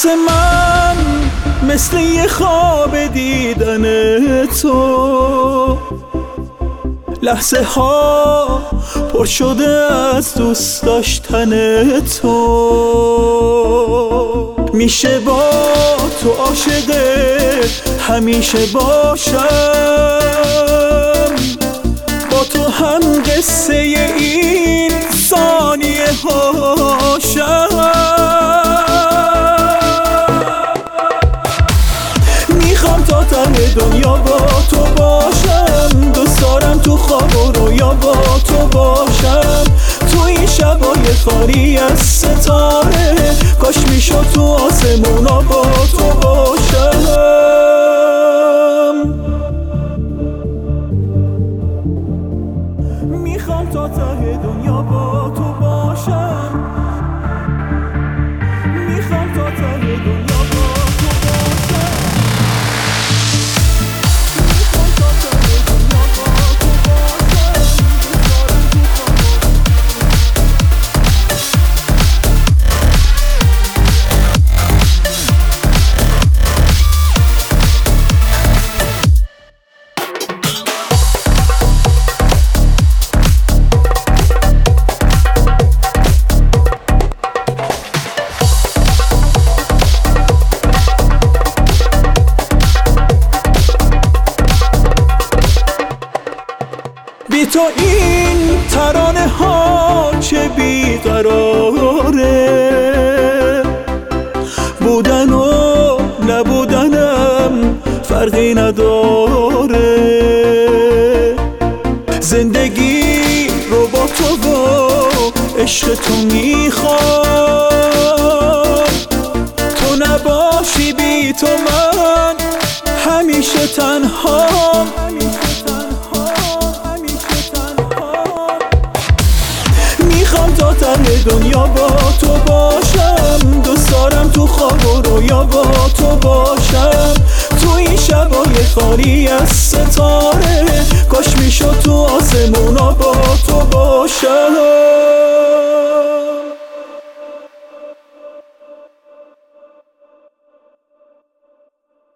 واسه من مثل یه خواب دیدن تو، لحظه ها پر شده از دوست داشتن تو. میشه با تو عاشق همیشه باشم، با تو هم قصه این ثانیه هاشم. میخوام تا ته دنیا با تو باشم، دوست دارم تو خواب و رویا با تو باشم. تو این شبای خالی از ستاره، کاش میشد تو آسمونا با تو باشم. میخوام تا ته دنیا با تو باشم، میخوام تا ته دنیا با تو باشم. بی تو این ترانه ها چه بیقراره، بودن و نبودنم فرقی نداره. زندگی رو با تو و عشق تو میخوام، تو نباشی بی تو من همیشه تنهام. میخوام تا ته دنیا با تو باشم، دوست دارم تو خواب و رویا با تو باشم. تو این شبای خالی از ستاره، کاش میشد تو آسمونا با تو باشم.